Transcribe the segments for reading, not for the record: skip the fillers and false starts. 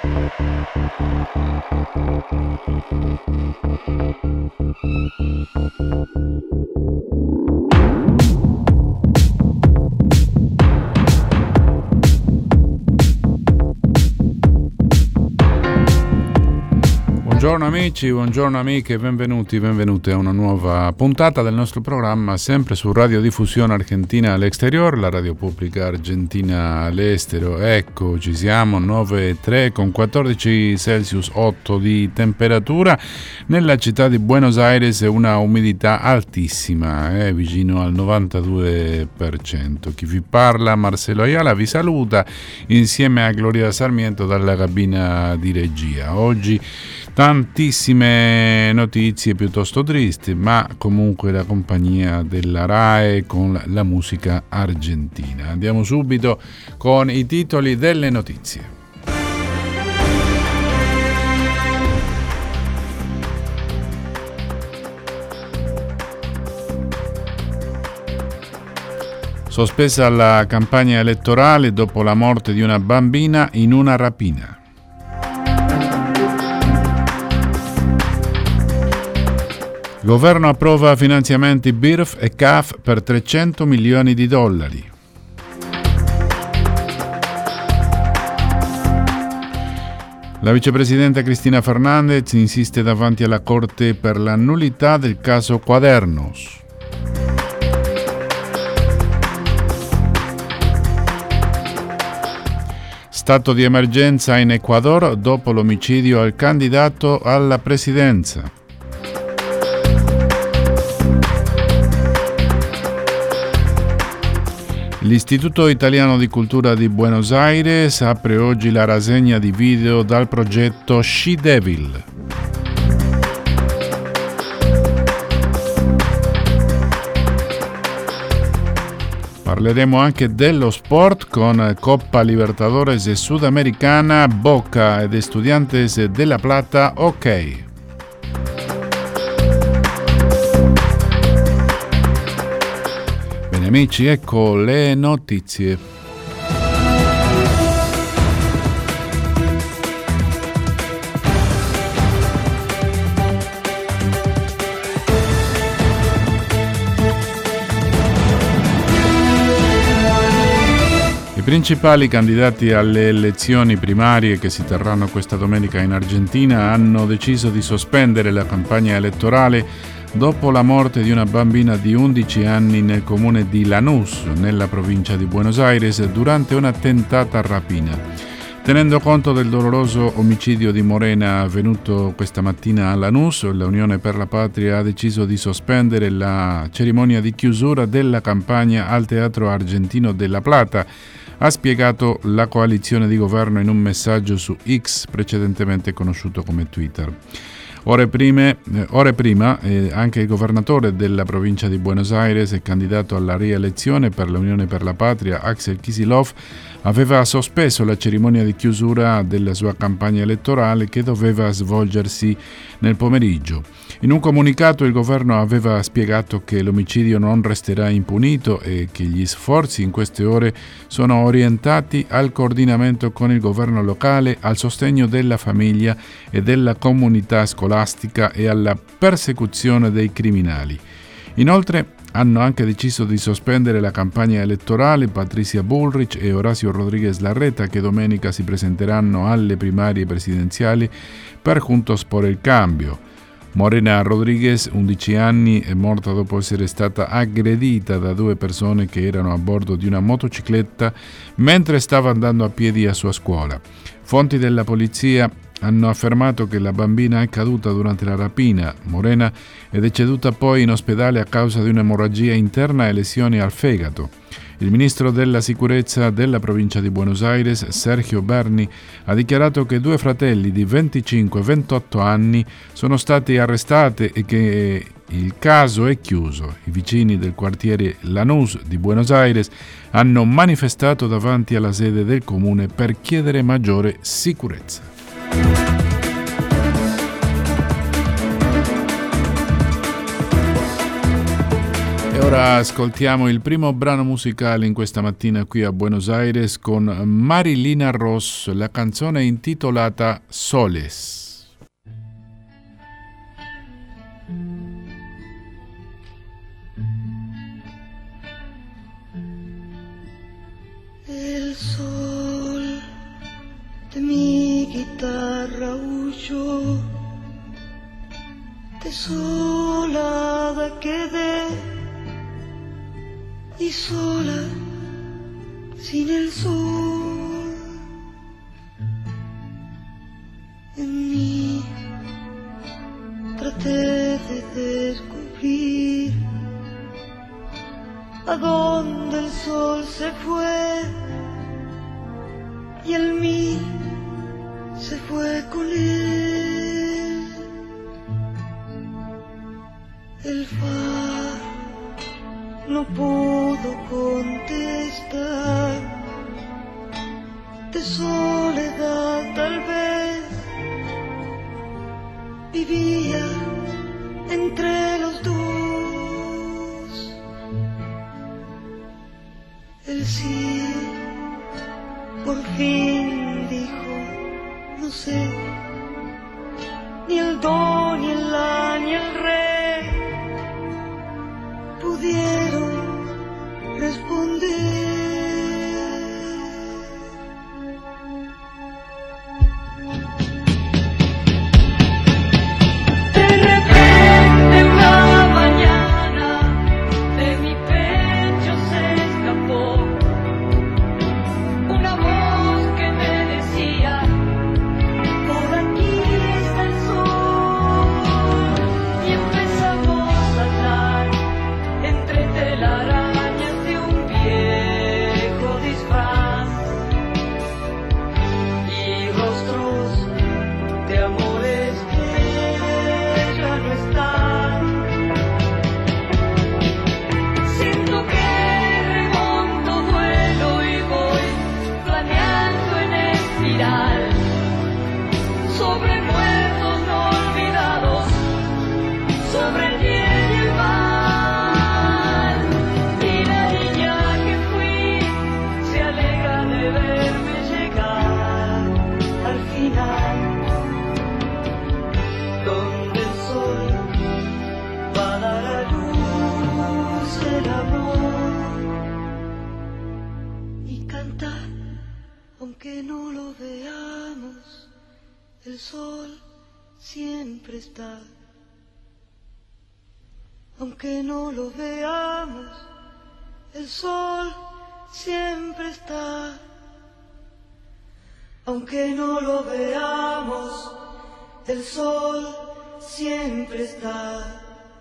Buongiorno amici, buongiorno amiche, benvenuti a una nuova puntata del nostro programma, sempre su Radiodiffusione Argentina all'Exterior, la radio pubblica argentina all'estero. Ecco, ci siamo, 9,3 con 14 Celsius 8 di temperatura. Nella città di Buenos Aires una umidità altissima, vicino al 92%. Chi vi parla, Marcelo Ayala, vi saluta insieme a Gloria Sarmiento dalla cabina di regia. Oggi tantissime notizie piuttosto tristi, ma comunque la compagnia della RAE con la musica argentina. Andiamo subito con i titoli delle notizie. Sospesa la campagna elettorale dopo la morte di una bambina in una rapina. Il governo approva finanziamenti BIRF e CAF per $300 milioni. La vicepresidenta Cristina Fernández insiste davanti alla Corte per la nullità del caso Quadernos. Stato di emergenza in Ecuador dopo l'omicidio al candidato alla presidenza. L'Istituto Italiano di Cultura di Buenos Aires apre oggi la rassegna di video dal progetto She Devil. Parleremo anche dello sport con Coppa Libertadores Sudamericana, Boca ed Estudiantes de La Plata, ok. Amici, ecco le notizie. I principali candidati alle elezioni primarie che si terranno questa domenica in Argentina hanno deciso di sospendere la campagna elettorale dopo la morte di una bambina di 11 anni nel comune di Lanús, nella provincia di Buenos Aires, durante una tentata rapina. Tenendo conto del doloroso omicidio di Morena avvenuto questa mattina a Lanús, l'Unione per la Patria ha deciso di sospendere la cerimonia di chiusura della campagna al Teatro Argentino de La Plata, ha spiegato la coalizione di governo in un messaggio su X, precedentemente conosciuto come Twitter. Ore prima, anche il governatore della provincia di Buenos Aires e candidato alla rielezione per l'Unione per la Patria, Axel Kicillof, aveva sospeso la cerimonia di chiusura della sua campagna elettorale che doveva svolgersi nel pomeriggio. In un comunicato il governo aveva spiegato che l'omicidio non resterà impunito e che gli sforzi in queste ore sono orientati al coordinamento con il governo locale, al sostegno della famiglia e della comunità scolastica e alla persecuzione dei criminali. Inoltre hanno anche deciso di sospendere la campagna elettorale Patricia Bullrich e Horacio Rodríguez Larreta, che domenica si presenteranno alle primarie presidenziali per Juntos por el Cambio. Morena Rodríguez, 11 anni, è morta dopo essere stata aggredita da due persone che erano a bordo di una motocicletta mentre stava andando a piedi a sua scuola. Fonti della polizia hanno affermato che la bambina è caduta durante la rapina. Morena è deceduta poi in ospedale a causa di un'emorragia interna e lesioni al fegato. Il ministro della sicurezza della provincia di Buenos Aires, Sergio Berni, ha dichiarato che due fratelli di 25 e 28 anni sono stati arrestati e che il caso è chiuso. I vicini del quartiere Lanús di Buenos Aires hanno manifestato davanti alla sede del comune per chiedere maggiore sicurezza. Ora ascoltiamo il primo brano musicale in questa mattina qui a Buenos Aires con Marilina Ross, la canzone intitolata Soles. El sol de mi guitarra huyó, desolada quedé y sola sin el sol. En mí traté de descubrir a dónde el sol se fue y el mí se fue con él. El faro no pudo contestar, de soledad tal vez vivía entre los dos. El sí por fin dijo, no sé, ni el do, ni el la, ni el re pudieron responder. De repente una mañana de mi pecho se escapó una voz que me decía, por aquí está el sol, y empezamos a hablar entre telarañas de un viejo disfraz y rostros de amores que ya no están. Siento que remonto vuelo y voy planeando en espiral sobre muertos no olvidados, sobre el bien y el mal. Y la niña que fui se alegra de verme llegar al final, donde el sol va a dar a luz el amor y cantar, aunque no lo veamos, el sol siempre está. Aunque no lo veamos, el sol siempre está. Aunque no lo veamos, el sol siempre está.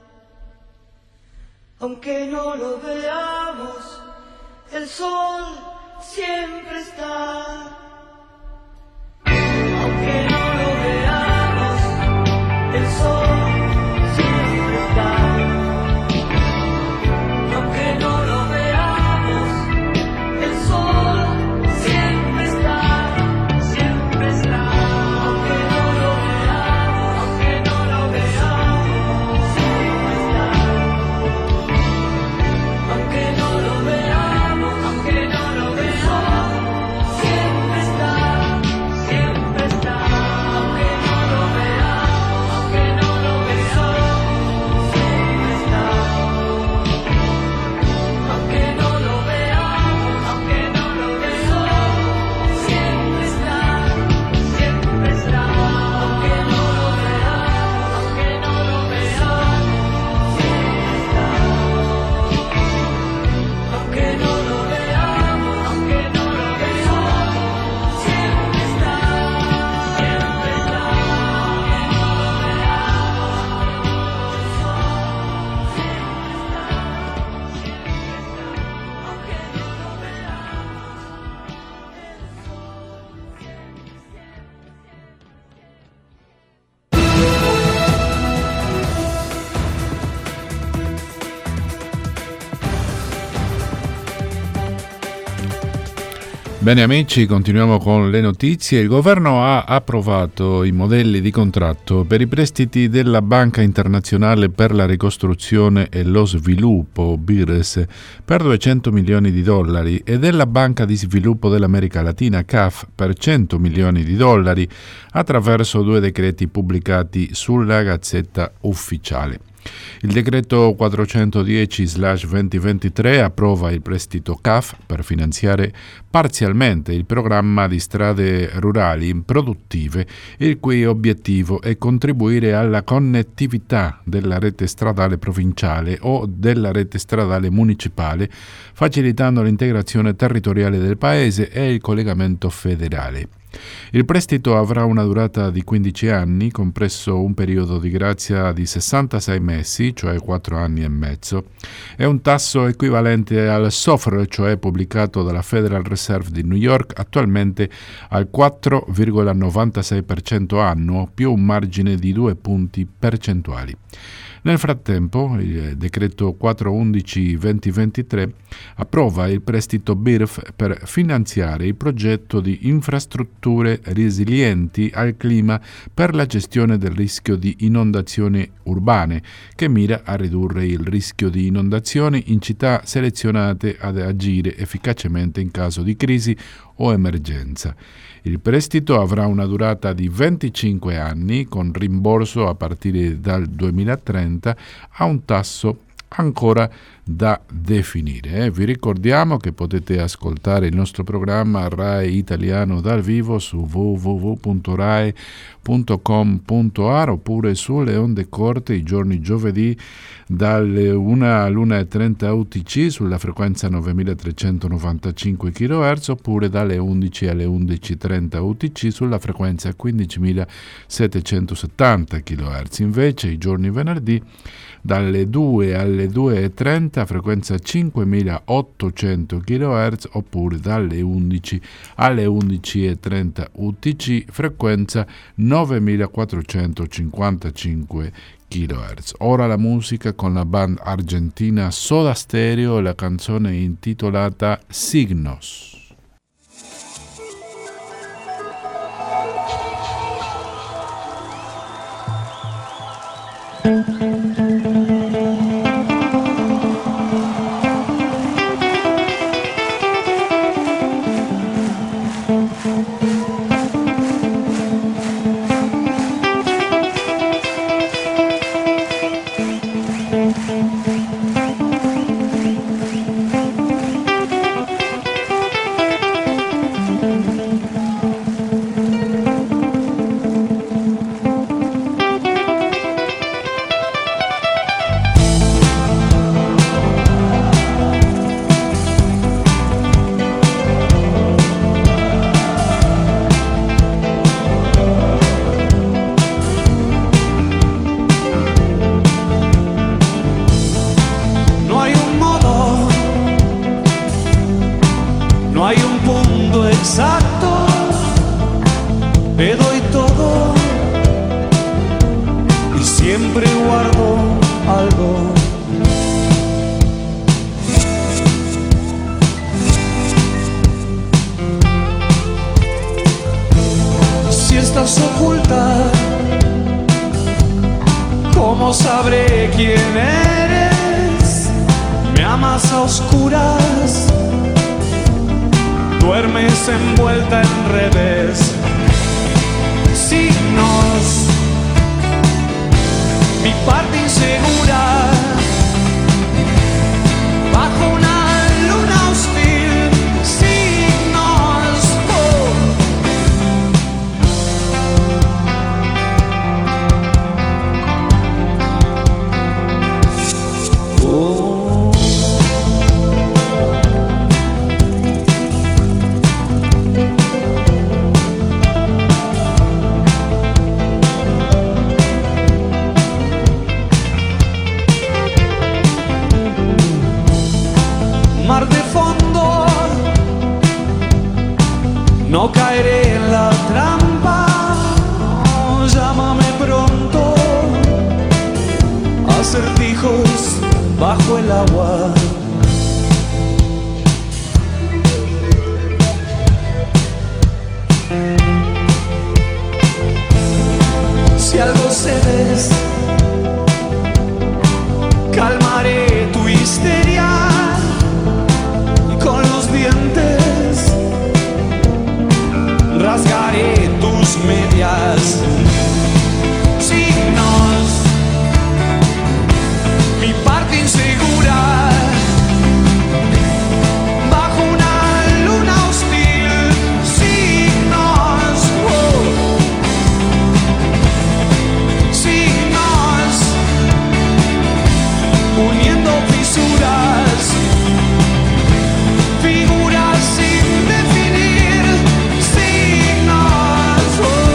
Aunque no lo veamos, el sol siempre está. Aunque no lo veamos, el sol siempre está. Aunque no lo veamos, el sol siempre está, siempre está. Aunque no lo veamos, siempre está. Aunque no lo veamos, siempre Bene amici, continuiamo con le notizie. Il governo ha approvato i modelli di contratto per i prestiti della Banca Internazionale per la Ricostruzione e lo Sviluppo, BIRS, per 200 milioni di dollari e della Banca di Sviluppo dell'America Latina, CAF, per 100 milioni di dollari attraverso 2 decreti pubblicati sulla Gazzetta Ufficiale. Il decreto 410/2023 approva il prestito CAF per finanziare parzialmente il programma di strade rurali produttive, il cui obiettivo è contribuire alla connettività della rete stradale provinciale o della rete stradale municipale, facilitando l'integrazione territoriale del paese e il collegamento federale. Il prestito avrà una durata di 15 anni, compreso un periodo di grazia di 66 mesi, cioè 4 anni e mezzo, e un tasso equivalente al SOFR, cioè pubblicato dalla Federal Reserve di New York, attualmente al 4,96% annuo, più un margine di 2 punti percentuali. Nel frattempo, il decreto 411/2023 approva il prestito BIRF per finanziare il progetto di infrastrutture resilienti al clima per la gestione del rischio di inondazioni urbane, che mira a ridurre il rischio di inondazioni in città selezionate ad agire efficacemente in caso di crisi o emergenza. Il prestito avrà una durata di 25 anni con rimborso a partire dal 2030 a un tasso ancora da definire. Vi ricordiamo che potete ascoltare il nostro programma Rai Italiano dal vivo su www.rai.com.ar oppure sulle onde corte i giorni giovedì dalle 1 all'1:30 UTC sulla frequenza 9395 kHz oppure dalle 11 alle 11:30 UTC sulla frequenza 15770 kHz. Invece i giorni venerdì dalle 2 alle 2:30 frequenza 5800 kHz oppure dalle 11 alle 11:30 UTC frequenza 9455 kHz. Ora la musica con la band argentina Soda Stereo e la canzone intitolata Signos. Si algo cedes, calmaré tu histeria y con los dientes rasgaré tus medias. Signos, mi parte insegura, bajo una luna hostil. Signos, signos, uniendo fisuras, figuras sin definir. Signos,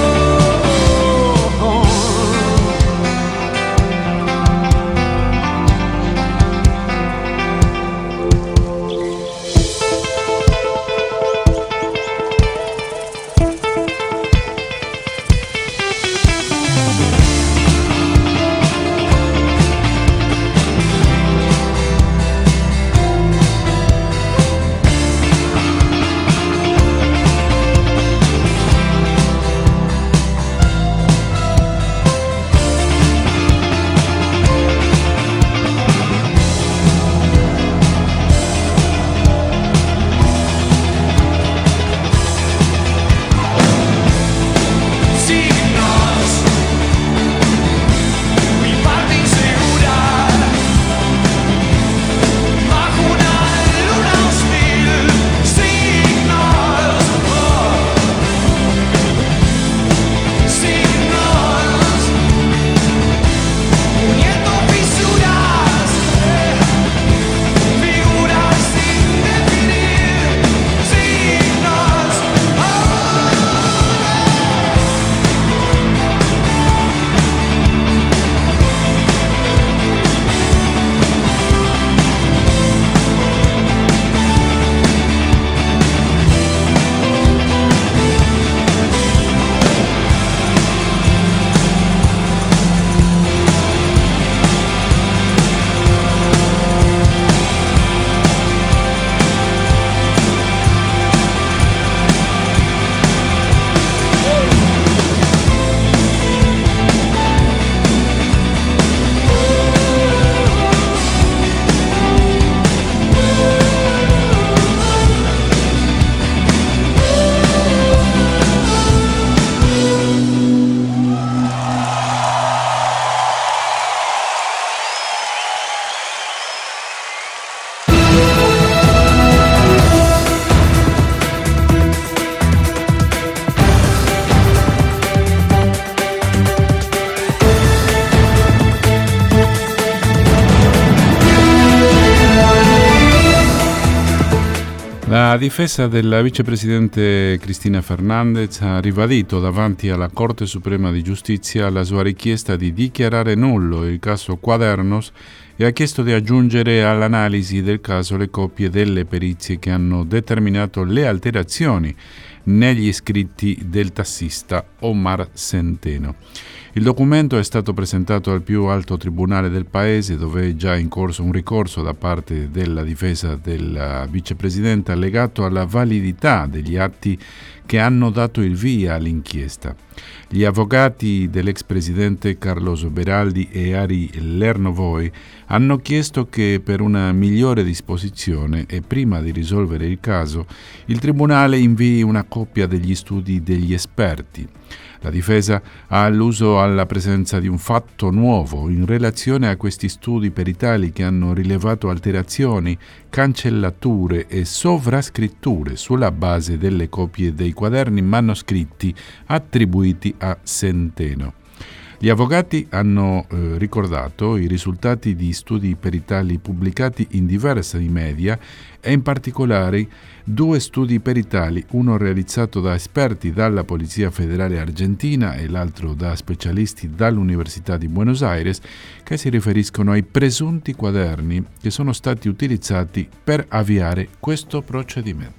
La difesa della vicepresidente Cristina Fernández ha ribadito davanti alla Corte Suprema di Giustizia la sua richiesta di dichiarare nullo il caso Quadernos e ha chiesto di aggiungere all'analisi del caso le copie delle perizie che hanno determinato le alterazioni negli scritti del tassista Omar Centeno. Il documento è stato presentato al più alto tribunale del paese, dove è già in corso un ricorso da parte della difesa della vicepresidente legato alla validità degli atti che hanno dato il via all'inchiesta. Gli avvocati dell'ex presidente Carlos Beraldi e Ari Lernovoi hanno chiesto che per una migliore disposizione e prima di risolvere il caso, il tribunale invii una copia degli studi degli esperti. La difesa ha alluso alla presenza di un fatto nuovo in relazione a questi studi peritali che hanno rilevato alterazioni, cancellature e sovrascritture sulla base delle copie dei quaderni manoscritti attribuiti a Centeno. Gli avvocati hanno ricordato i risultati di studi peritali pubblicati in diversi media e in particolare 2 studi peritali, uno realizzato da esperti dalla Polizia Federale Argentina e l'altro da specialisti dall'Università di Buenos Aires, che si riferiscono ai presunti quaderni che sono stati utilizzati per avviare questo procedimento.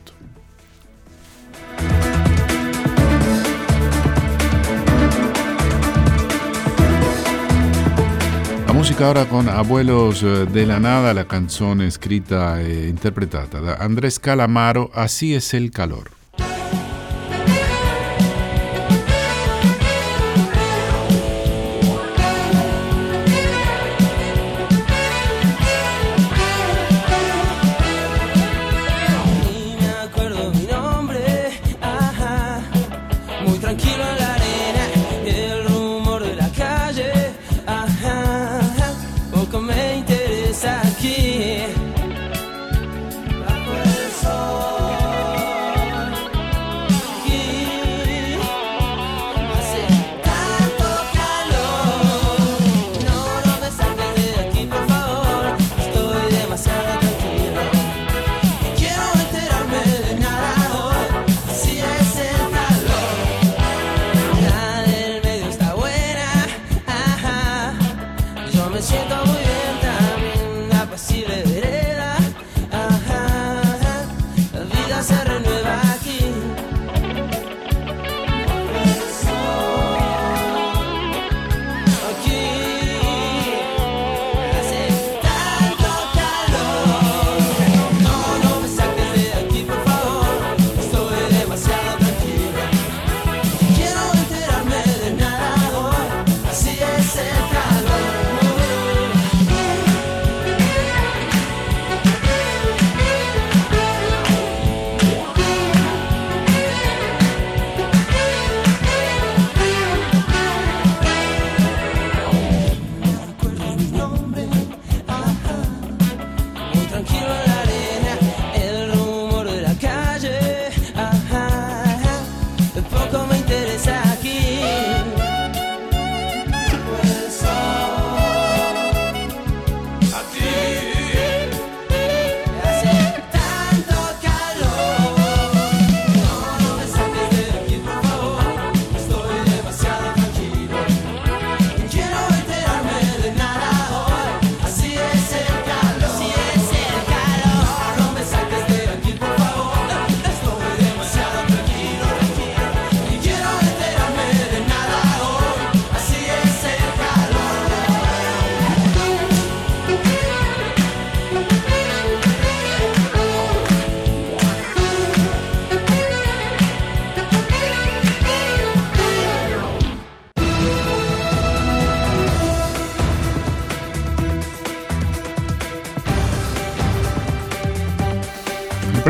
La musica ora con Abuelos de la Nada, la canzone scritta e interpretata da Andrés Calamaro, Así es el calor.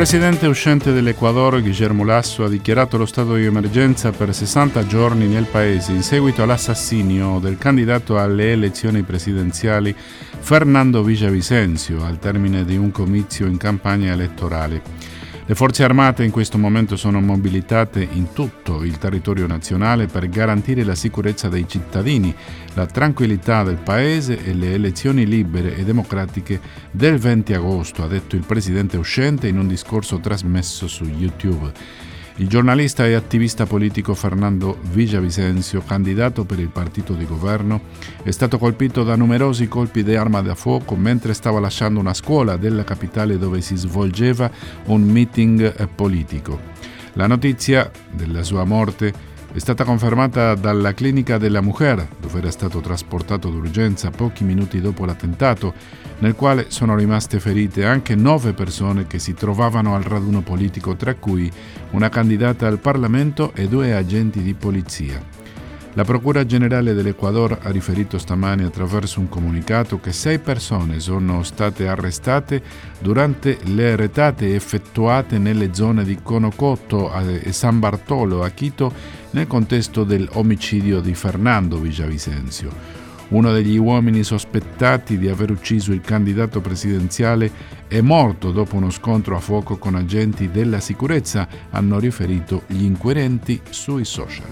presidente uscente dell'Ecuador, Guillermo Lasso, ha dichiarato lo stato di emergenza per 60 giorni nel paese in seguito all'assassinio del candidato alle elezioni presidenziali Fernando Villavicencio al termine di un comizio in campagna elettorale. Le forze armate in questo momento sono mobilitate in tutto il territorio nazionale per garantire la sicurezza dei cittadini, la tranquillità del paese e le elezioni libere e democratiche del 20 agosto, ha detto il presidente uscente in un discorso trasmesso su YouTube. Il giornalista e attivista politico Fernando Villavicencio, candidato per il partito di governo, è stato colpito da numerosi colpi di arma da fuoco mentre stava lasciando una scuola della capitale dove si svolgeva un meeting politico. La notizia della sua morte è stata confermata dalla clinica della Mujer, dove era stato trasportato d'urgenza pochi minuti dopo l'attentato, nel quale sono rimaste ferite anche 9 persone che si trovavano al raduno politico, tra cui una candidata al Parlamento e 2 agenti di polizia. La Procura Generale dell'Ecuador ha riferito stamani attraverso un comunicato che 6 persone sono state arrestate durante le retate effettuate nelle zone di Conocoto e San Bartolo a Quito nel contesto dell'omicidio di Fernando Villavicencio. Uno degli uomini sospettati di aver ucciso il candidato presidenziale è morto dopo uno scontro a fuoco con agenti della sicurezza, hanno riferito gli inquirenti sui social.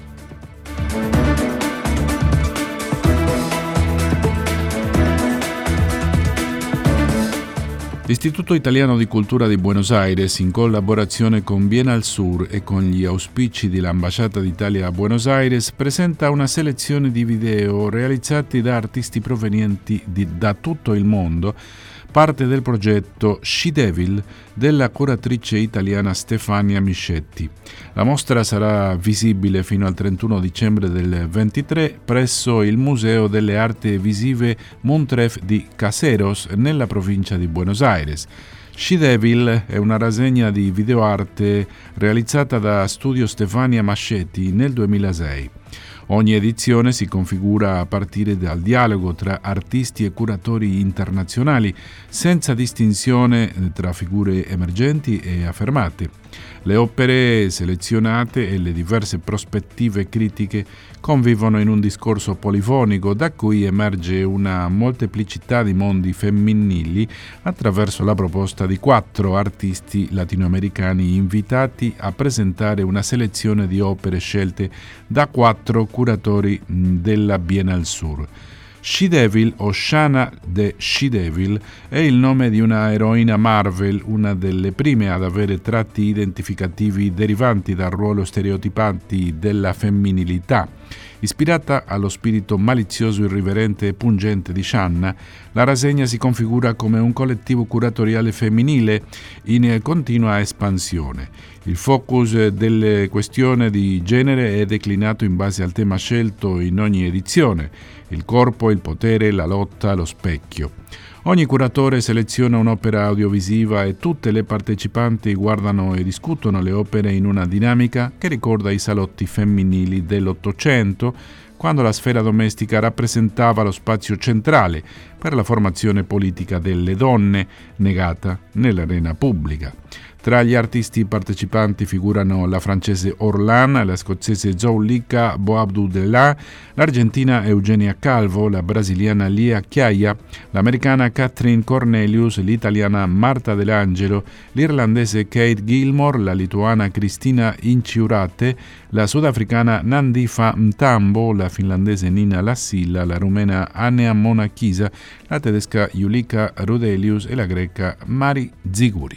L'Istituto Italiano di Cultura di Buenos Aires, in collaborazione con Bienal Sur e con gli auspici dell'Ambasciata d'Italia a Buenos Aires, presenta una selezione di video realizzati da artisti provenienti da tutto il mondo, parte del progetto She Devil della curatrice italiana Stefania Miscetti. La mostra sarà visibile fino al 31 dicembre del 23 presso il Museo delle Arti Visive Montref di Caseros nella provincia di Buenos Aires. She Devil è una rassegna di videoarte realizzata da Studio Stefania Mascetti nel 2006. Ogni edizione si configura a partire dal dialogo tra artisti e curatori internazionali, senza distinzione tra figure emergenti e affermate. Le opere selezionate e le diverse prospettive critiche convivono in un discorso polifonico da cui emerge una molteplicità di mondi femminili attraverso la proposta di 4 artisti latinoamericani invitati a presentare una selezione di opere scelte da 4 curatori della Bienal Sur. She Devil o Shana the She Devil è il nome di una eroina Marvel, una delle prime ad avere tratti identificativi derivanti dal ruolo stereotipanti della femminilità. Ispirata allo spirito malizioso, irriverente e pungente di Shanna, la rassegna si configura come un collettivo curatoriale femminile in continua espansione. Il focus delle questioni di genere è declinato in base al tema scelto in ogni edizione: il corpo, il potere, la lotta, lo specchio. Ogni curatore seleziona un'opera audiovisiva e tutte le partecipanti guardano e discutono le opere in una dinamica che ricorda i salotti femminili dell'Ottocento, quando la sfera domestica rappresentava lo spazio centrale per la formazione politica delle donne, negata nell'arena pubblica. Tra gli artisti partecipanti figurano la francese Orlan, la scozzese Zoulica Boabdoudellah, l'argentina Eugenia Calvo, la brasiliana Lia Chiaia, l'americana Catherine Cornelius, l'italiana Marta Delangelo, l'irlandese Kate Gilmore, la lituana Cristina Inciurate, la sudafricana Nandifa Mtambo, la finlandese Nina Lassila, la rumena Anea Monachisa, la tedesca Julika Rudelius e la greca Mari Ziguri.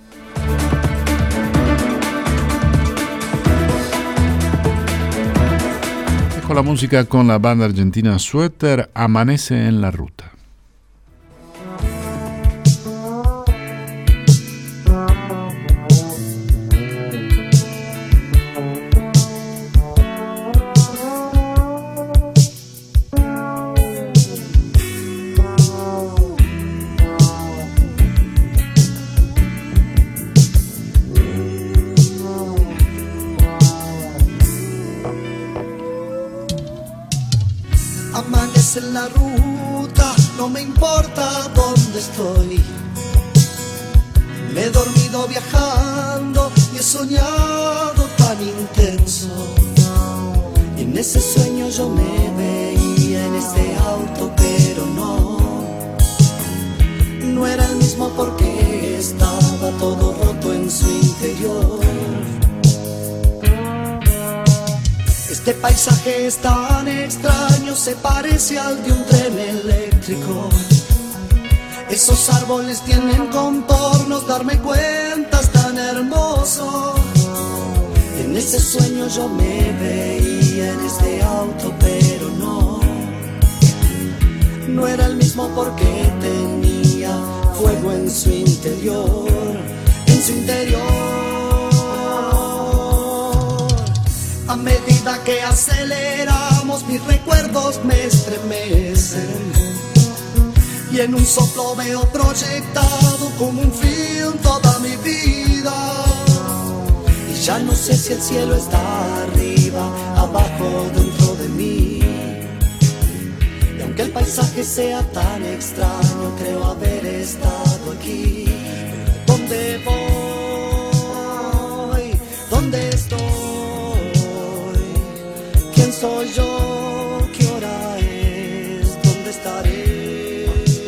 Con la musica con la banda argentina Sweater, Amanece en la Ruta. Amanece en la ruta, no me importa dónde estoy. Me he dormido viajando y he soñado tan intenso. Y en ese sueño yo me veía en este auto, pero no era el mismo porque estaba todo roto en su interior. Este paisaje es tan extraño, se parece al de un tren eléctrico. Esos árboles tienen contornos, darme cuenta es tan hermoso. En ese sueño yo me veía en este auto, pero no era el mismo porque tenía fuego en su interior, en su interior. A medida que aceleramos, mis recuerdos me estremecen. Y en un soplo veo proyectado como un film toda mi vida. Y ya no sé si el cielo está arriba, abajo, dentro de mí. Y aunque el paisaje sea tan extraño, creo haber estado aquí. ¿Dónde voy? ¿Dónde estoy? ¿Quién soy yo? ¿Qué hora es? ¿Dónde estaré?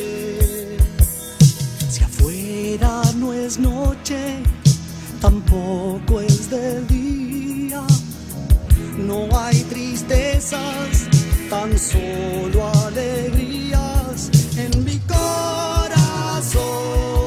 Si afuera no es noche, tampoco es de día. No hay tristezas, tan solo alegrías en mi corazón.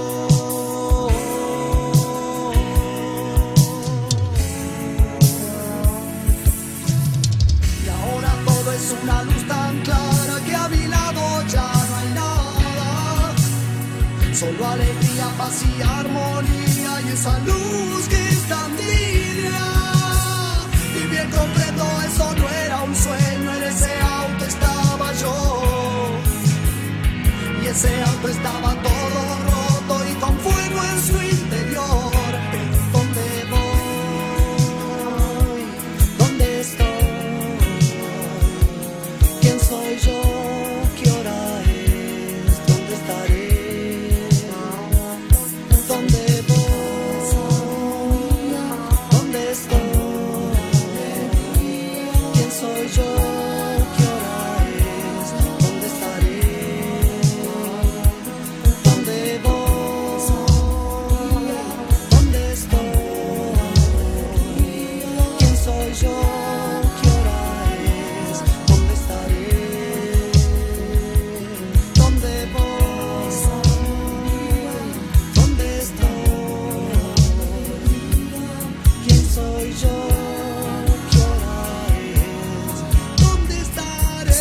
Y ahora todo es una luz tan clara que a mi lado ya no hay nada. Solo alegría, paz y armonía, y esa luz que es tan divina. Y bien comprendo, eso no era un sueño, en ese auto estaba yo. Y ese auto estaba todo roto y con fuego en su interior. ¿Dónde voy? ¿Dónde estoy? ¿Quién soy yo? ¿Qué hora es? ¿Dónde estaré? ¿Dónde voy? ¿Dónde estoy? ¿Quién soy yo? ¿Qué hora es? ¿Dónde estaré? ¿Dónde voy? ¿Dónde estoy? ¿Quién soy yo? ¿Qué hora es? ¿Dónde estaré? ¿Dónde voy? ¿Dónde estoy? ¿Quién soy yo? ¿Qué hora es? ¿Dónde estaré?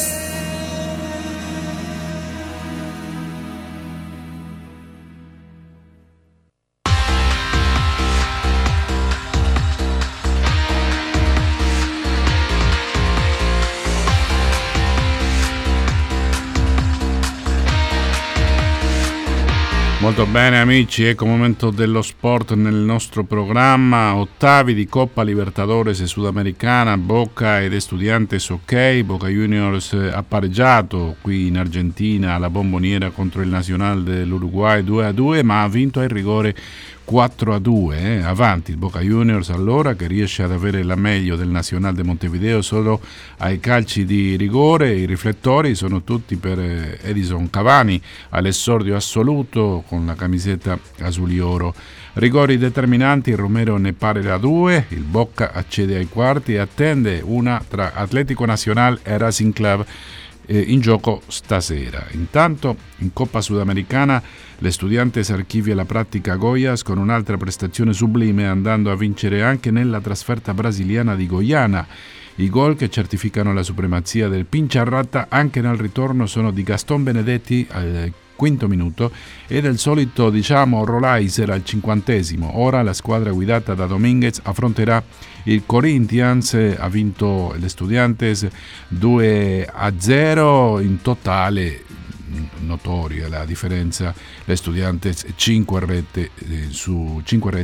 Molto bene amici, ecco momento dello sport nel nostro programma. Ottavi di Coppa Libertadores Sudamericana, Boca ed Estudiantes ok. Boca Juniors ha pareggiato qui in Argentina alla Bomboniera contro il Nacional dell'Uruguay 2-2, ma ha vinto ai rigore 4-2. Avanti il Boca Juniors allora, che riesce ad avere la meglio del Nacional de Montevideo solo ai calci di rigore. I riflettori sono tutti per Edison Cavani all'esordio assoluto con la camiseta azzurri-oro. Rigori determinanti, il Romero ne pare 2, il Boca accede ai quarti e attende una tra Atlético Nacional e Racing Club in gioco stasera. Intanto in Coppa Sudamericana l'Estudiantes archivia la pratica Goiás con un'altra prestazione sublime, andando a vincere anche nella trasferta brasiliana di Goiânia. I gol che certificano la supremazia del Pincharrata anche nel ritorno sono di Gaston Benedetti al quinto minuto e del solito Rolaiser al 50°. Ora la squadra guidata da Dominguez affronterà il Corinthians. Ha vinto l'Estudiantes 2-0 in totale. notoria la differenza, le Estudiantes 5 reti su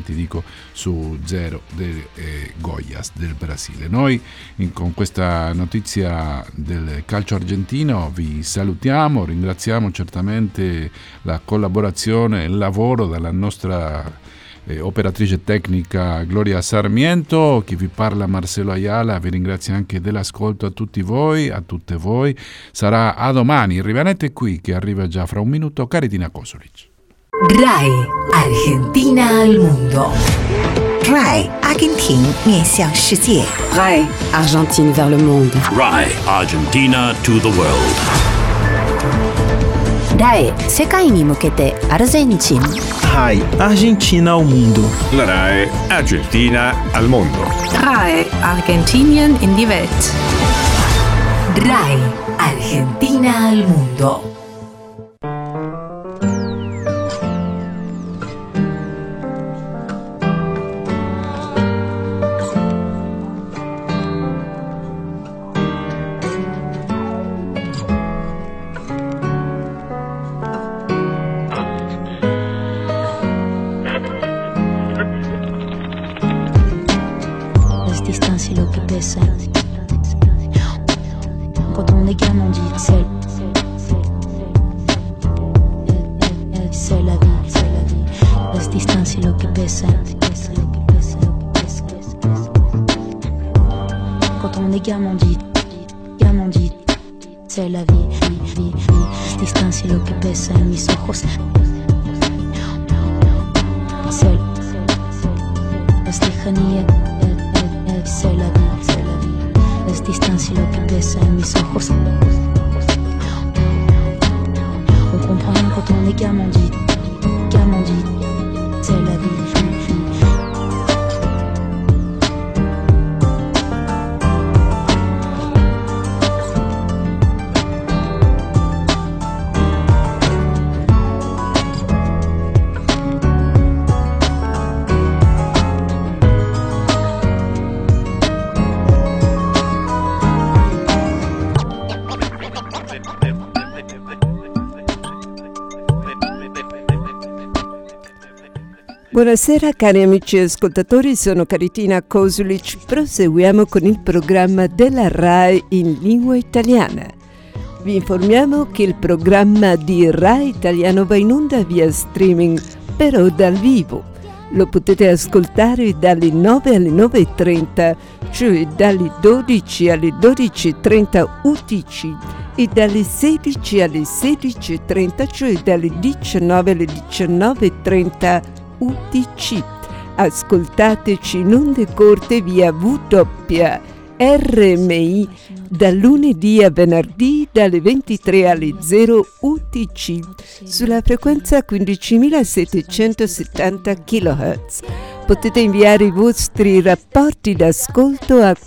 0 del Goiás del Brasile. Noi con questa notizia del calcio argentino vi salutiamo, ringraziamo certamente la collaborazione e il lavoro dalla nostra operatrice tecnica Gloria Sarmiento. Chi vi parla Marcelo Ayala, vi ringrazio anche dell'ascolto a tutti voi, a tutte voi. Sarà a domani. Rimanete qui che arriva già fra un minuto Caritina Kosulic. RAI Argentina al mondo. RAI Argentina 面向世界 RAI Argentine vers le monde. RAI Argentina to the world. RAI 世界に向けてアルゼンチン。 RAI Argentina al mondo. La RAI Argentina al mondo. RAI Argentinien in die Welt. RAI Argentina al mondo. Buonasera cari amici ascoltatori, sono Caritina Kosulic. Proseguiamo con il programma della RAI in lingua italiana. Vi informiamo che il programma di RAI Italiano va in onda via streaming, però dal vivo. Lo potete ascoltare dalle 9 alle 9.30, cioè dalle 12 alle 12.30 UTC, e dalle 16 alle 16.30, cioè dalle 19 alle 19.30 UTC. Ascoltateci in onde corte via WRMI dal lunedì a venerdì dalle 23 alle 0 UTC sulla frequenza 15.770 kHz. Potete inviare i vostri rapporti d'ascolto a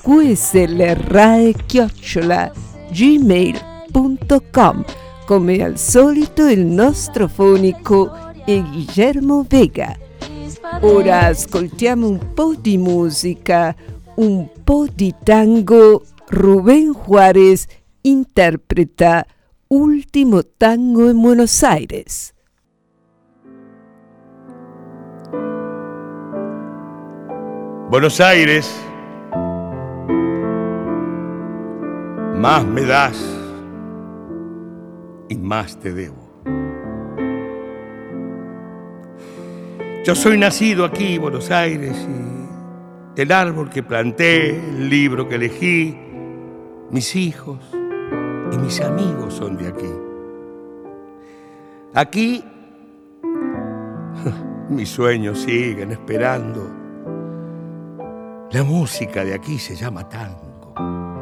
qslrae@gmail.com. Come al solito il nostro fonico è Guillermo Vega. Ora ascoltiamo un po' di musica, un po' di tango. Rubén Juárez interpreta Último tango en Buenos Aires. Buenos Aires, más me das y más te debo. Yo soy nacido aquí, Buenos Aires, y el árbol que planté, el libro que elegí, mis hijos y mis amigos son de aquí. Aquí mis sueños siguen esperando. La música de aquí se llama tango.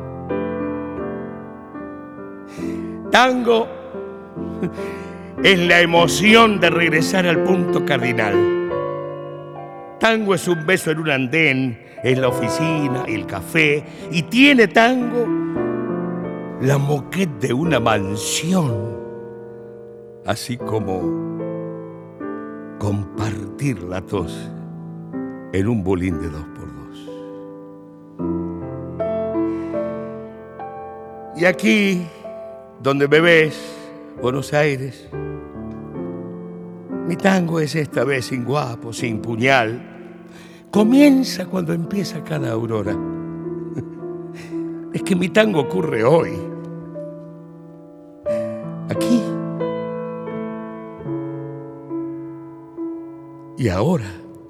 Tango es la emoción de regresar al punto cardinal. Tango es un beso en un andén, es la oficina, el café, y tiene tango la moquette de una mansión, así como compartir la tos en un bolín de 2x2. Y aquí, donde me ves, Buenos Aires. Mi tango es esta vez sin guapo, sin puñal. Comienza cuando empieza cada aurora. Es que mi tango ocurre hoy. Aquí. Y ahora.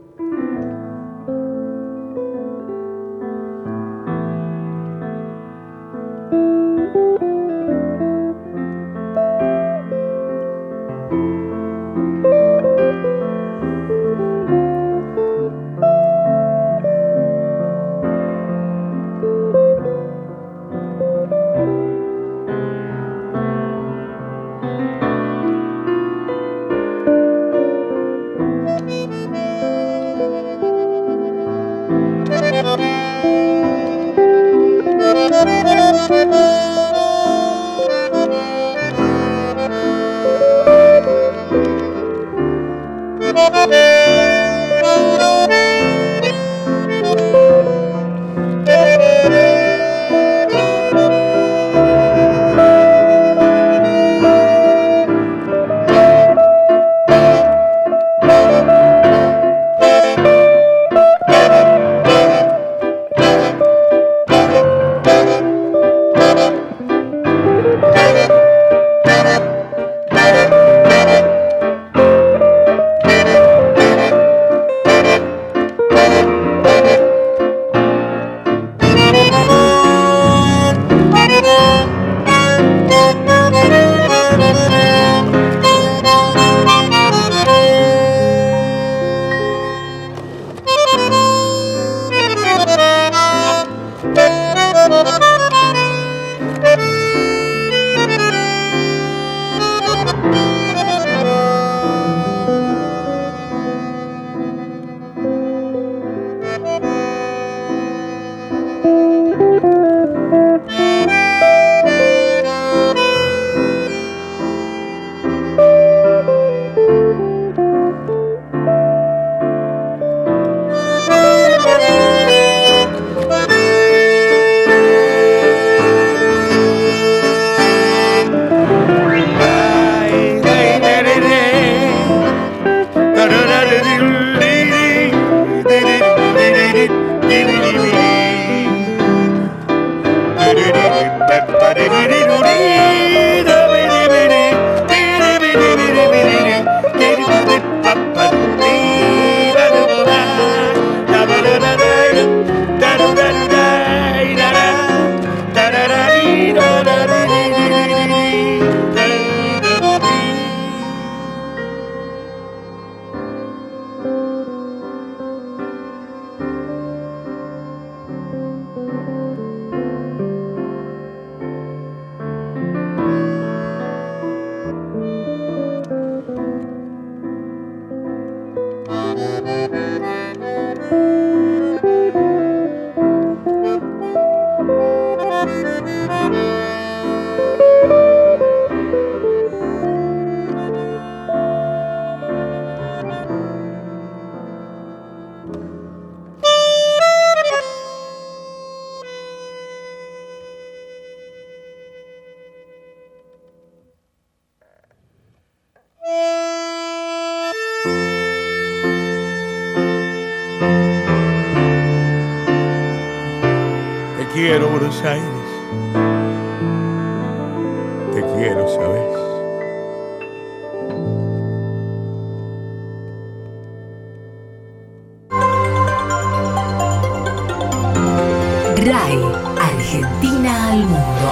quiero, Buenos Aires. Te quiero, ¿sabes? RAI, Argentina al mundo.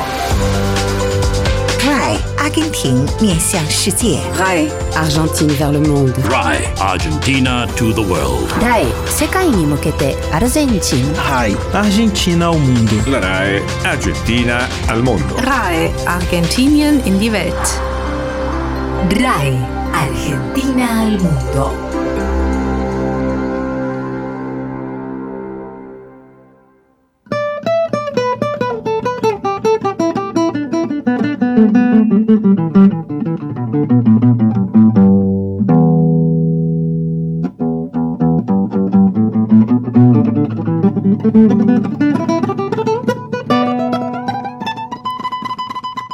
RAI, 阿根廷面向世界。 RAI, Argentine vers le monde. RAI, Argentina to the world. RAI, 世界に向けてアルゼンチン。 RAI, Argentina ao mundo. La RAI, Argentina al mondo. RAI, Argentinien in die Welt. RAI, Argentina al mundo.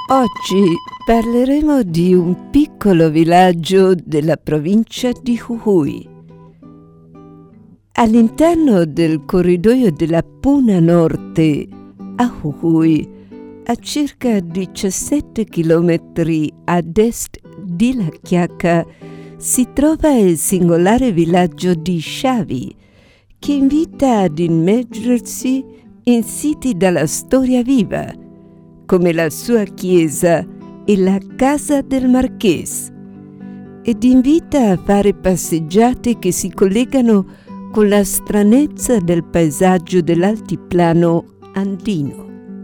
Oggi parleremo di un piccolo villaggio della provincia di Jujuy. All'interno del corridoio della Puna Norte a Jujuy, a circa 17 km ad est di La Quiaca, si trova il singolare villaggio di Xavi, che invita ad immergersi in siti dalla storia viva, come la sua chiesa e la casa del Marchés, ed invita a fare passeggiate che si collegano con la stranezza del paesaggio dell'altiplano andino.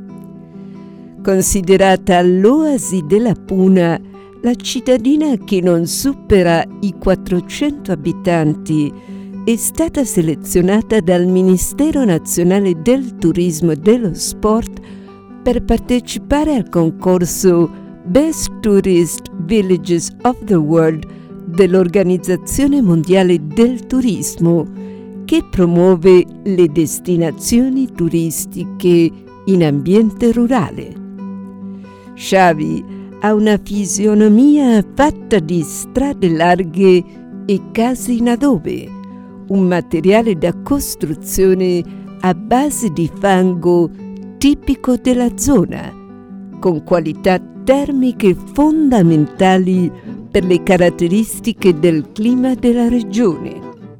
Considerata l'oasi della Puna, la cittadina che non supera i 400 abitanti è stata selezionata dal Ministero Nazionale del Turismo e dello Sport per partecipare al concorso Best Tourist Villages of the World dell'Organizzazione Mondiale del Turismo, che promuove le destinazioni turistiche in ambiente rurale. Xavi ha una fisionomia fatta di strade larghe e case in adobe, un materiale da costruzione a base di fango tipico della zona, con qualità termiche fondamentali per le caratteristiche del clima della regione.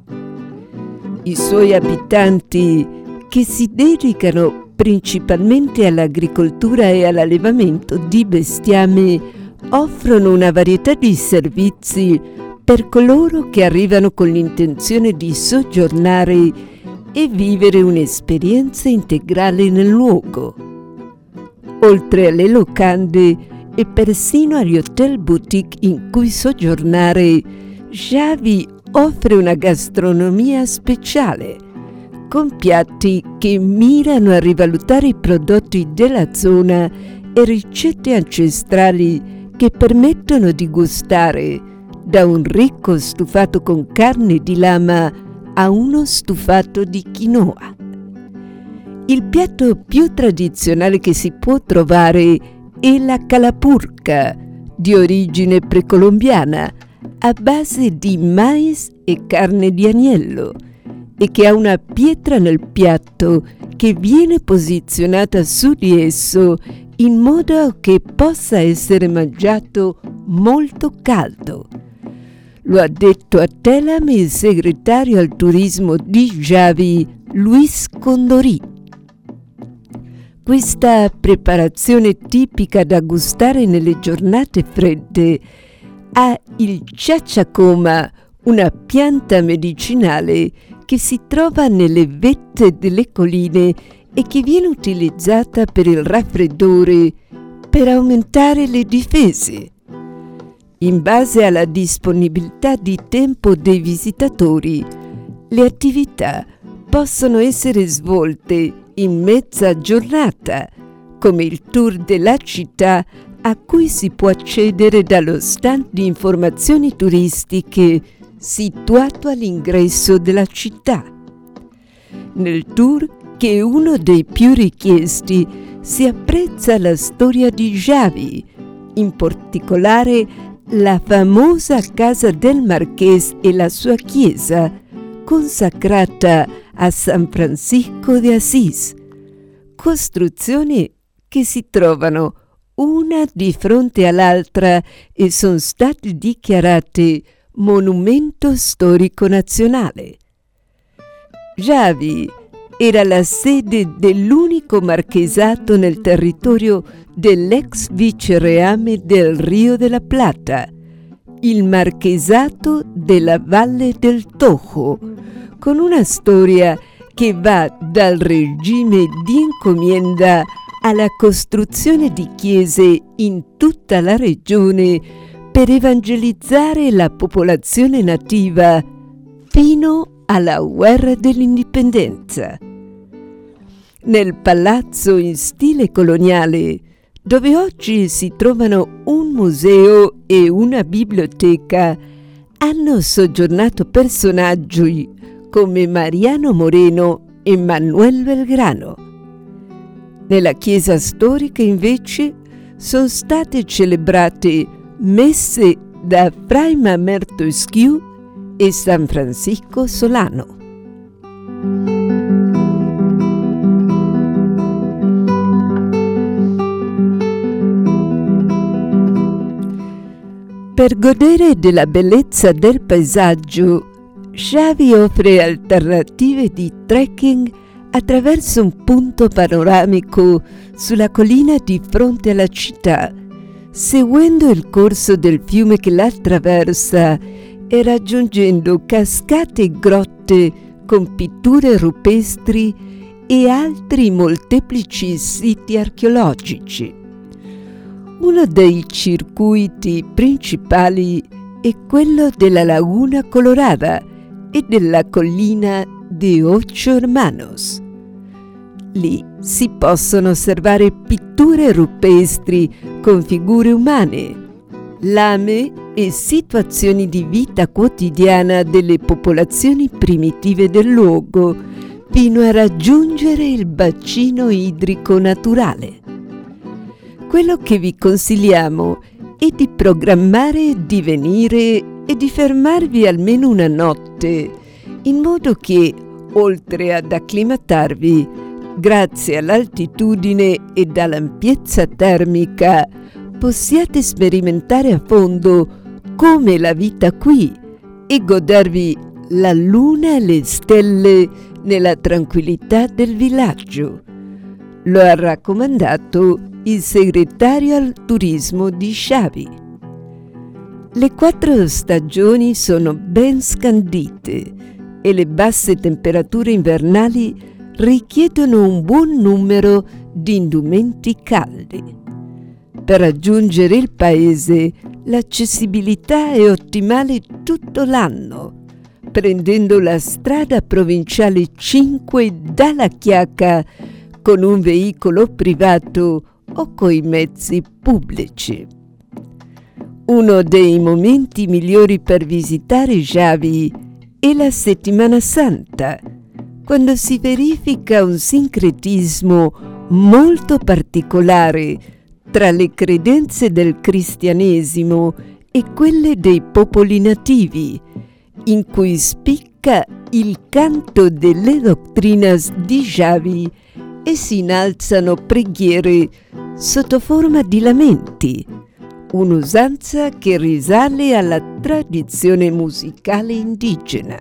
I suoi abitanti, che si dedicano principalmente all'agricoltura e all'allevamento di bestiame, offrono una varietà di servizi per coloro che arrivano con l'intenzione di soggiornare e vivere un'esperienza integrale nel luogo. Oltre alle locande e persino agli hotel boutique in cui soggiornare, Xavi offre una gastronomia speciale, con piatti che mirano a rivalutare i prodotti della zona e ricette ancestrali che permettono di gustare da un ricco stufato con carne di lama a uno stufato di quinoa. Il piatto più tradizionale che si può trovare è la calapurca, di origine precolombiana, a base di mais e carne di agnello, e che ha una pietra nel piatto che viene posizionata su di esso in modo che possa essere mangiato molto caldo. Lo ha detto a Telam il segretario al turismo di Xavi, Luis Condori. Questa preparazione tipica da gustare nelle giornate fredde ha il chachacoma, una pianta medicinale che si trova nelle vette delle colline e che viene utilizzata per il raffreddore per aumentare le difese. In base alla disponibilità di tempo dei visitatori, le attività possono essere svolte in mezza giornata, come il tour della città a cui si può accedere dallo stand di informazioni turistiche situato all'ingresso della città. Nel tour, che è uno dei più richiesti, si apprezza la storia di Xavi, in particolare la famosa casa del Marchés e la sua chiesa, consacrata a San Francisco de Asís, costruzioni che si trovano una di fronte all'altra e sono state dichiarate monumento storico nazionale. Xavi era la sede dell'unico marchesato nel territorio dell'ex vicereame del Rio de la Plata, il marchesato della Valle del Tojo, con una storia che va dal regime di encomienda alla costruzione di chiese in tutta la regione per evangelizzare la popolazione nativa fino alla guerra dell'indipendenza. Nel palazzo in stile coloniale, dove oggi si trovano un museo e una biblioteca, hanno soggiornato personaggi come Mariano Moreno e Manuel Belgrano. Nella chiesa storica, invece, sono state celebrate messe da Fray Mamerto Eschiu e San Francisco Solano. Per godere della bellezza del paesaggio, Xavi offre alternative di trekking attraverso un punto panoramico sulla collina di fronte alla città, seguendo il corso del fiume che la attraversa e raggiungendo cascate e grotte con pitture rupestri e altri molteplici siti archeologici. Uno dei circuiti principali è quello della Laguna Colorada e della collina de Ocho Hermanos. Lì si possono osservare pitture rupestri con figure umane, lame e situazioni di vita quotidiana delle popolazioni primitive del luogo, fino a raggiungere il bacino idrico naturale. Quello che vi consigliamo è di programmare di venire e di fermarvi almeno una notte, in modo che, oltre ad acclimatarvi, grazie all'altitudine e all'ampiezza termica, possiate sperimentare a fondo come la vita qui e godervi la luna e le stelle nella tranquillità del villaggio. Lo ha raccomandato il segretario al turismo di Xavi. Le 4 stagioni sono ben scandite e le basse temperature invernali richiedono un buon numero di indumenti caldi. Per raggiungere il paese, l'accessibilità è ottimale tutto l'anno, prendendo la strada provinciale 5 dalla Chiaca con un veicolo privato o coi mezzi pubblici. Uno dei momenti migliori per visitare Xavi è la Settimana Santa, quando si verifica un sincretismo molto particolare tra le credenze del cristianesimo e quelle dei popoli nativi, in cui spicca il canto delle dottrinas di Xavi e si innalzano preghiere sotto forma di lamenti, un'usanza che risale alla tradizione musicale indigena.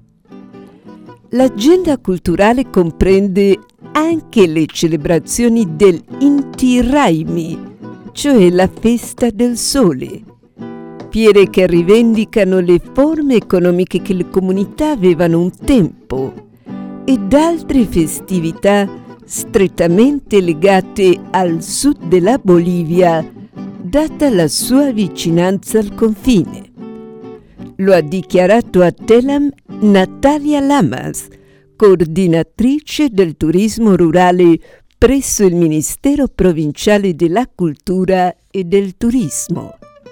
L'agenda culturale comprende anche le celebrazioni del Inti Raymi, cioè la festa del sole, fiere che rivendicano le forme economiche che le comunità avevano un tempo, ed altre festività strettamente legate al sud della Bolivia, data la sua vicinanza al confine. Lo ha dichiarato a Telam Natalia Lamas, coordinatrice del turismo rurale presso il Ministero Provinciale della Cultura e del Turismo.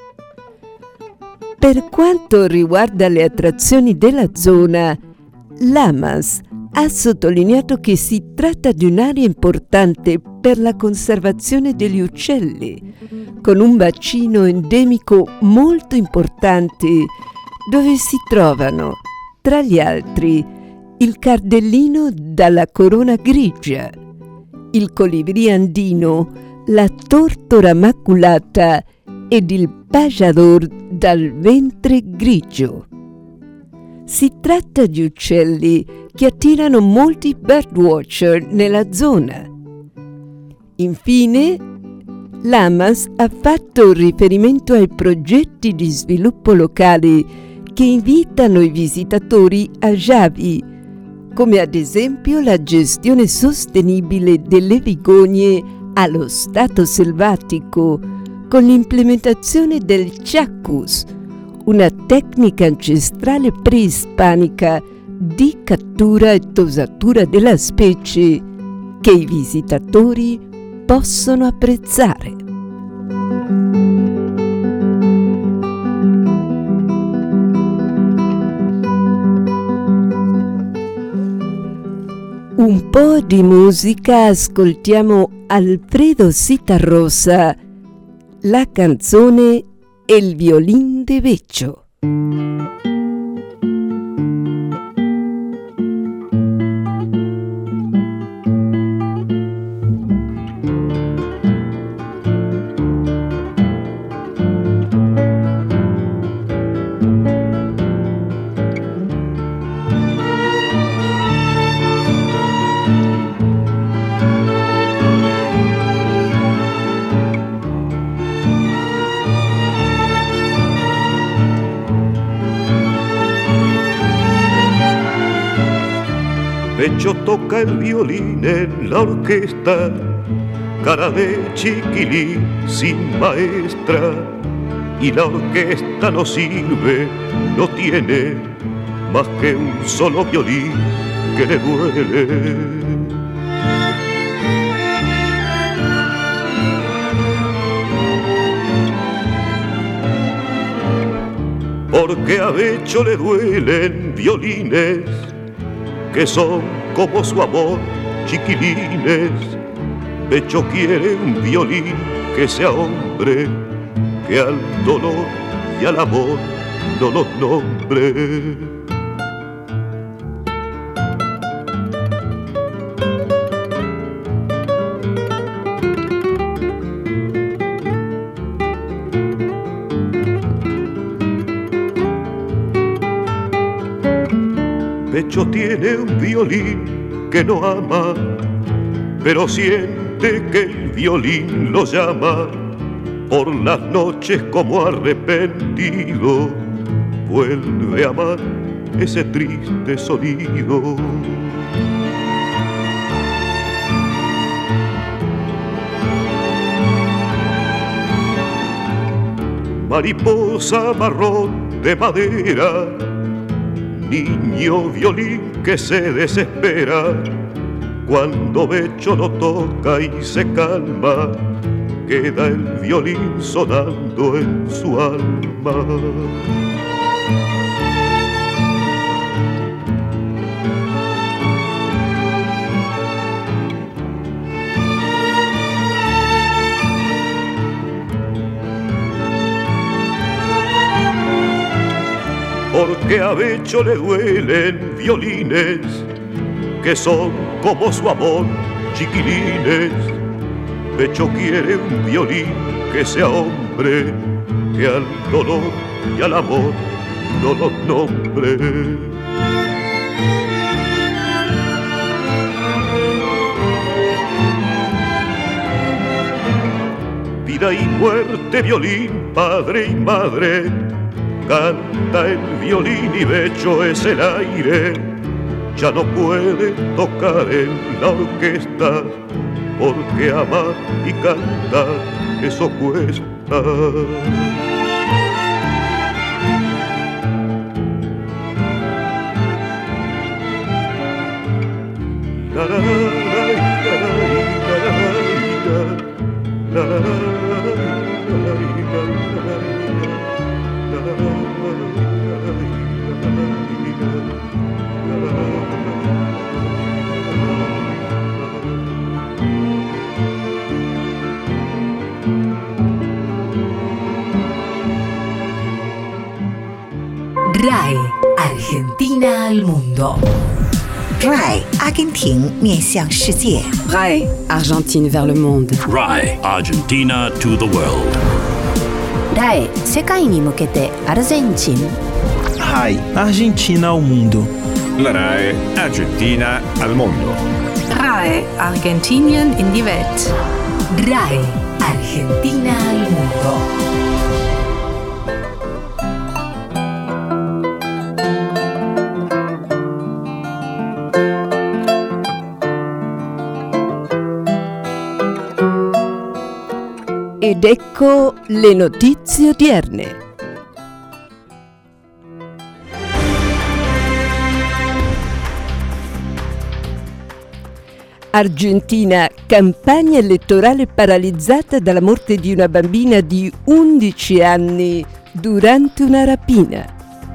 Per quanto riguarda le attrazioni della zona, Lamas ha sottolineato che si tratta di un'area importante per la conservazione degli uccelli, con un bacino endemico molto importante dove si trovano, tra gli altri, il cardellino dalla corona grigia, il colibrì andino, la tortora maculata ed il pajador dal ventre grigio. Si tratta di uccelli che attirano molti birdwatcher nella zona. Infine, Lamas ha fatto riferimento ai progetti di sviluppo locali che invitano i visitatori a Xavi, come ad esempio la gestione sostenibile delle vigogne allo stato selvatico con l'implementazione del chacus, una tecnica ancestrale preispanica di cattura e tosatura della specie che i visitatori possono apprezzare. Un po' di musica, ascoltiamo Alfredo Citarrosa la canzone El violín de Beccio. Beccio toca el violín en la orquesta, cara de chiquilín sin maestra, y la orquesta no sirve, no tiene más que un solo violín que le duele. Porque a Beccio le duelen violines que son como su amor, chiquilines. Beccio quiere un violín que sea hombre, que al dolor y al amor no los nombre. Beccio tiene un violín que no ama, pero siente que el violín lo llama. Por las noches como arrepentido, vuelve a amar ese triste sonido. Mariposa marrón de madera, niño violín que se desespera, cuando Beccio lo toca y se calma, queda el violín sonando en su alma. Porque a Beccio le duelen violines que son como su amor, chiquilines. Beccio quiere un violín que sea hombre, que al dolor y al amor no los nombre. Vida y muerte, violín, padre y madre, canta el violín y Beccio es el aire. Ya no puede tocar en la orquesta, porque amar y cantar eso cuesta. La la la la la. RAI Argentina al mundo. RAI 阿根廷面向世界。 RAI Argentine vers le monde. RAI Argentina to the world. RAI 世界に向けてアルゼンチン。 RAI Argentina al mundo. La RAI Argentina al mondo. RAI Argentinien in die Welt. RAI Argentina al mundo. Ed ecco le notizie odierne. Argentina, campagna elettorale paralizzata dalla morte di una bambina di 11 anni durante una rapina.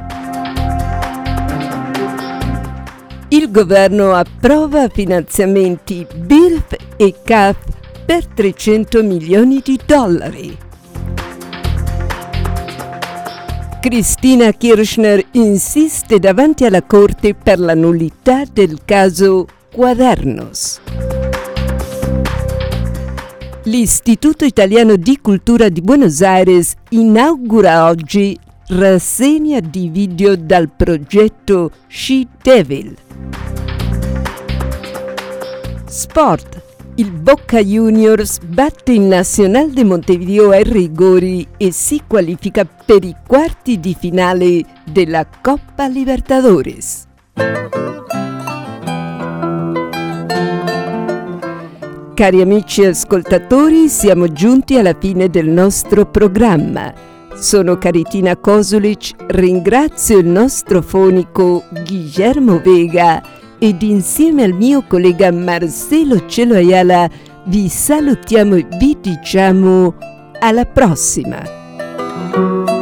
Il governo approva finanziamenti BIRF e CAF per $300 milioni. Cristina Kirchner insiste davanti alla Corte per la nullità del caso Quadernos. L'Istituto Italiano di Cultura di Buenos Aires inaugura oggi rassegna di video dal progetto She Devil. Sport. Il Boca Juniors batte il Nacional de Montevideo ai rigori e si qualifica per i quarti di finale della Coppa Libertadores. Cari amici ascoltatori, siamo giunti alla fine del nostro programma. Sono Caritina Kosulic, ringrazio il nostro fonico Guillermo Vega ed insieme al mio collega Marcelo Celo Ayala vi salutiamo e vi diciamo alla prossima!